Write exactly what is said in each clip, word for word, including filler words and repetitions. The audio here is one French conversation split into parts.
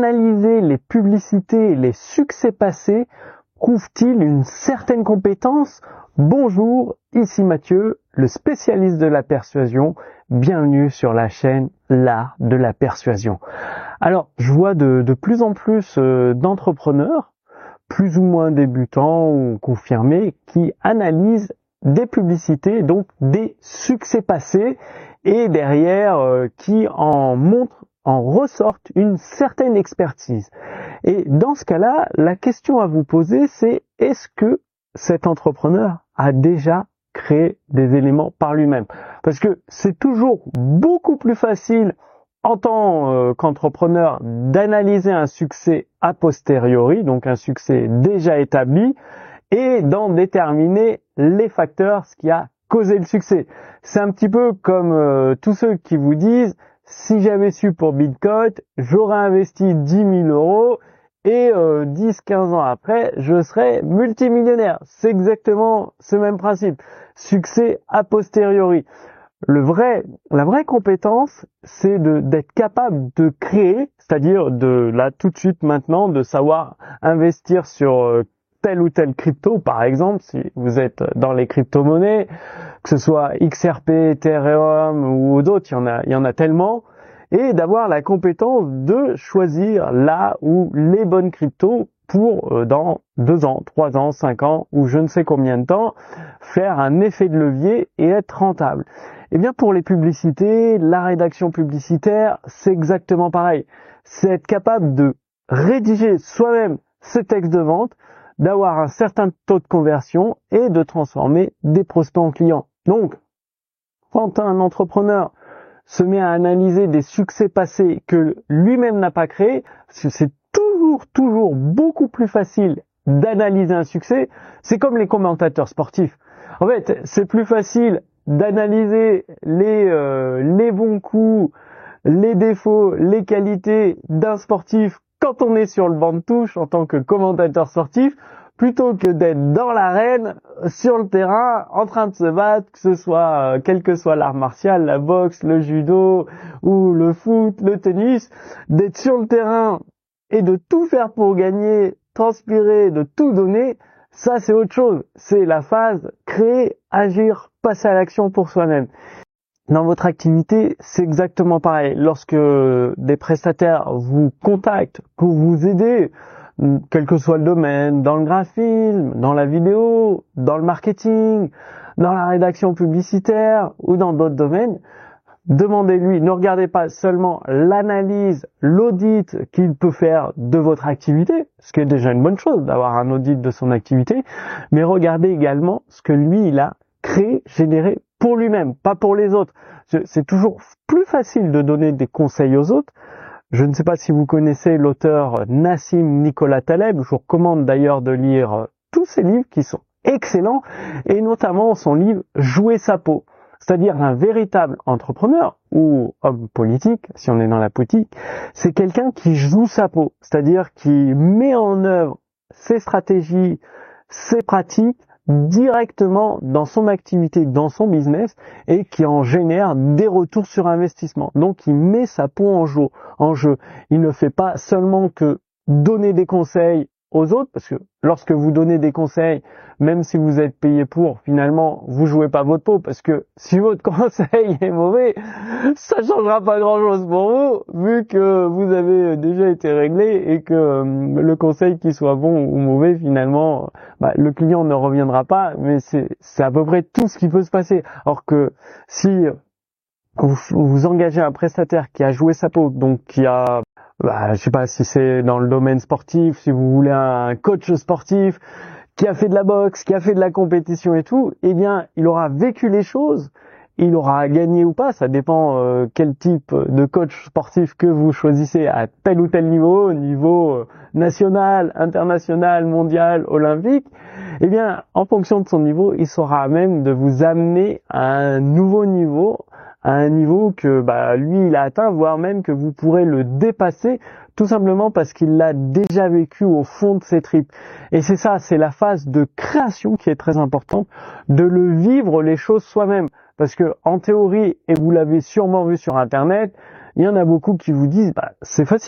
analyser les publicités et les succès passés prouve-t-il une certaine compétence? Bonjour, ici Mathieu, le spécialiste de la persuasion. Bienvenue sur la chaîne L'Art de la Persuasion. Alors, je vois de, de plus en plus euh, d'entrepreneurs, plus ou moins débutants ou confirmés, qui analysent des publicités, donc des succès passés, et derrière euh, qui en montrent, en ressortent une certaine expertise. Et dans ce cas-là, la question à vous poser, c'est est-ce que cet entrepreneur a déjà créé des éléments par lui-même? Parce que c'est toujours beaucoup plus facile en tant euh, qu'entrepreneur d'analyser un succès a posteriori, donc un succès déjà établi, et d'en déterminer les facteurs, ce qui a causé le succès. C'est un petit peu comme euh, tous ceux qui vous disent si j'avais su pour Bitcoin, j'aurais investi dix mille euros et euh, dix quinze ans après, je serais multimillionnaire. C'est exactement ce même principe. Succès a posteriori. Le vrai, la vraie compétence, c'est de, d'être capable de créer, c'est-à-dire de là tout de suite maintenant, de savoir investir sur euh, telle ou telle crypto, par exemple, si vous êtes dans les crypto-monnaies, que ce soit X R P, Ethereum ou d'autres, il y en a, il y en a tellement, et d'avoir la compétence de choisir là ou les bonnes cryptos pour euh, dans deux ans, trois ans, cinq ans ou je ne sais combien de temps faire un effet de levier et être rentable. Eh bien pour les publicités, la rédaction publicitaire, c'est exactement pareil. C'est être capable de rédiger soi-même ses textes de vente, d'avoir un certain taux de conversion et de transformer des prospects en clients. Donc, quand un entrepreneur se met à analyser des succès passés que lui-même n'a pas créés, c'est toujours, toujours beaucoup plus facile d'analyser un succès. C'est comme les commentateurs sportifs. En fait, c'est plus facile d'analyser les, euh, les bons coups, les défauts, les qualités d'un sportif quand on est sur le banc de touche en tant que commentateur sportif, plutôt que d'être dans l'arène, sur le terrain, en train de se battre, que ce soit, euh, quel que soit l'art martial, la boxe, le judo, ou le foot, le tennis, d'être sur le terrain et de tout faire pour gagner, transpirer, de tout donner, ça c'est autre chose. C'est la phase créer, agir, passer à l'action pour soi-même. Dans votre activité, c'est exactement pareil. Lorsque des prestataires vous contactent pour vous aider, quel que soit le domaine, dans le graphisme, dans la vidéo, dans le marketing, dans la rédaction publicitaire ou dans d'autres domaines, demandez-lui, ne regardez pas seulement l'analyse, l'audit qu'il peut faire de votre activité, ce qui est déjà une bonne chose d'avoir un audit de son activité, mais regardez également ce que lui, il a créé, généré pour lui-même, pas pour les autres. C'est toujours plus facile de donner des conseils aux autres. Je ne sais pas si vous connaissez l'auteur Nassim Nicolas Taleb. Je vous recommande d'ailleurs de lire tous ses livres qui sont excellents, et notamment son livre Jouer sa peau. C'est-à-dire un véritable entrepreneur ou homme politique, si on est dans la politique, c'est quelqu'un qui joue sa peau, c'est-à-dire qui met en œuvre ses stratégies, ses pratiques directement dans son activité, dans son business, et qui en génère des retours sur investissement. Donc il met sa peau en jeu, en jeu. Il ne fait pas seulement que donner des conseils aux autres, parce que lorsque vous donnez des conseils, même si vous êtes payé pour, finalement, vous jouez pas votre peau, parce que si votre conseil est mauvais, ça changera pas grand-chose pour vous, vu que vous avez déjà été réglé et que euh, le conseil qui soit bon ou mauvais, finalement, bah, le client ne reviendra pas, mais c'est, c'est à peu près tout ce qui peut se passer. Alors que si vous, vous engagez un prestataire qui a joué sa peau, donc qui a Bah, je sais pas si c'est dans le domaine sportif, si vous voulez un coach sportif qui a fait de la boxe, qui a fait de la compétition et tout, eh bien, il aura vécu les choses, il aura gagné ou pas, ça dépend euh, quel type de coach sportif que vous choisissez à tel ou tel niveau, niveau euh, national, international, mondial, olympique. Eh bien, en fonction de son niveau, il sera à même de vous amener à un nouveau niveau, à un niveau que bah, lui il a atteint, voire même que vous pourrez le dépasser, tout simplement parce qu'il l'a déjà vécu au fond de ses tripes. Et c'est ça, c'est la phase de création qui est très importante, de le vivre les choses soi-même. Parce que en théorie, et vous l'avez sûrement vu sur internet, il y en a beaucoup qui vous disent bah, c'est facile,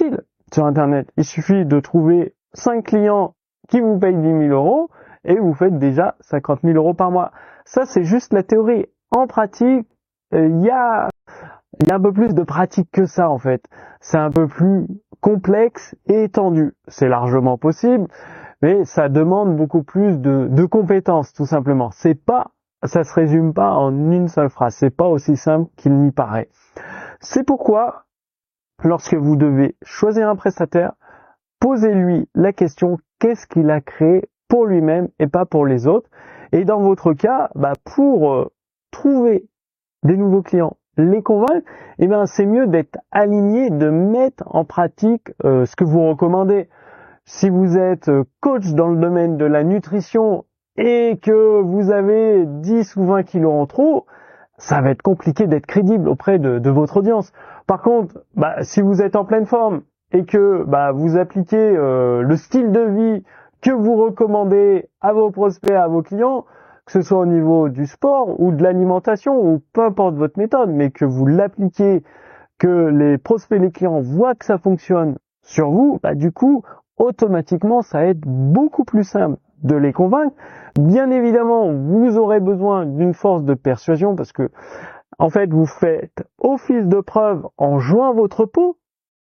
sur Internet. Il suffit de trouver cinq clients qui vous payent dix mille euros et vous faites déjà cinquante mille euros par mois. Ça, c'est juste la théorie. En pratique, il euh, y a, il y a un peu plus de pratique que ça, en fait. C'est un peu plus complexe et étendu. C'est largement possible, mais ça demande beaucoup plus de, de compétences, tout simplement. C'est pas, ça se résume pas en une seule phrase. C'est pas aussi simple qu'il n'y paraît. C'est pourquoi, lorsque vous devez choisir un prestataire, posez-lui la question, qu'est-ce qu'il a créé pour lui-même et pas pour les autres. Et dans votre cas, bah, pour euh, trouver des nouveaux clients, les convaincre, eh ben, c'est mieux d'être aligné, de mettre en pratique euh, ce que vous recommandez. Si vous êtes coach dans le domaine de la nutrition et que vous avez dix ou vingt kilos en trop, ça va être compliqué d'être crédible auprès de, de votre audience. Par contre, bah, si vous êtes en pleine forme et que bah, vous appliquez euh, le style de vie que vous recommandez à vos prospects, à vos clients, que ce soit au niveau du sport ou de l'alimentation ou peu importe votre méthode, mais que vous l'appliquez, que les prospects, les clients voient que ça fonctionne sur vous, bah, du coup, automatiquement, ça va être beaucoup plus simple de les convaincre. Bien évidemment, vous aurez besoin d'une force de persuasion parce que, en fait, vous faites office de preuve en jouant votre peau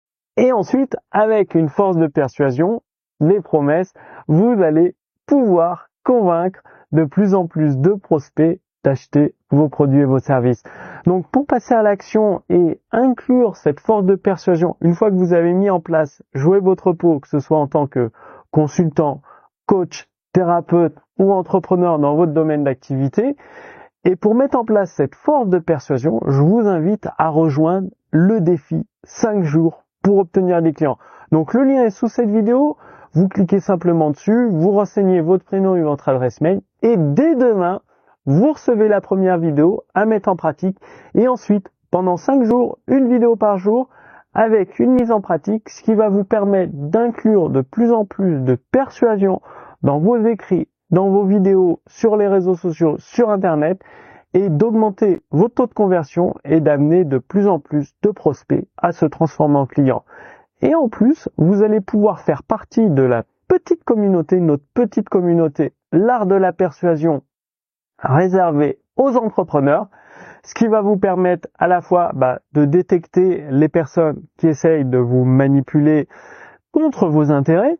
et ensuite, avec une force de persuasion, les promesses, vous allez pouvoir convaincre de plus en plus de prospects d'acheter vos produits et vos services. Donc, pour passer à l'action et inclure cette force de persuasion, une fois que vous avez mis en place, jouer votre peau, que ce soit en tant que consultant, coach, thérapeute ou entrepreneur dans votre domaine d'activité, et pour mettre en place cette force de persuasion, je vous invite à rejoindre le défi cinq jours pour obtenir des clients. Donc, le lien est sous cette vidéo. Vous cliquez simplement dessus, vous renseignez votre prénom et votre adresse mail et dès demain, vous recevez la première vidéo à mettre en pratique et ensuite, pendant cinq jours, une vidéo par jour avec une mise en pratique, ce qui va vous permettre d'inclure de plus en plus de persuasion dans vos écrits, dans vos vidéos, sur les réseaux sociaux, sur Internet et d'augmenter votre taux de conversion et d'amener de plus en plus de prospects à se transformer en clients. Et en plus, vous allez pouvoir faire partie de la petite communauté, notre petite communauté, l'art de la persuasion, réservée aux entrepreneurs, ce qui va vous permettre à la fois bah, de détecter les personnes qui essayent de vous manipuler contre vos intérêts,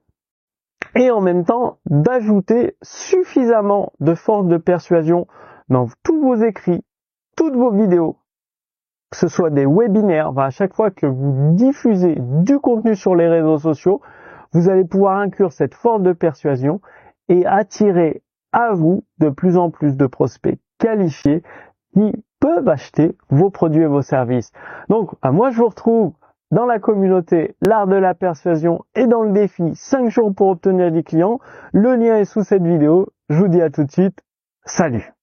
et en même temps d'ajouter suffisamment de force de persuasion dans tous vos écrits, toutes vos vidéos, que ce soit des webinaires, bah à chaque fois que vous diffusez du contenu sur les réseaux sociaux, vous allez pouvoir inclure cette force de persuasion et attirer à vous de plus en plus de prospects qualifiés qui peuvent acheter vos produits et vos services. Donc, bah moi, je vous retrouve dans la communauté l'art de la persuasion et dans le défi cinq jours pour obtenir des clients. Le lien est sous cette vidéo. Je vous dis à tout de suite. Salut!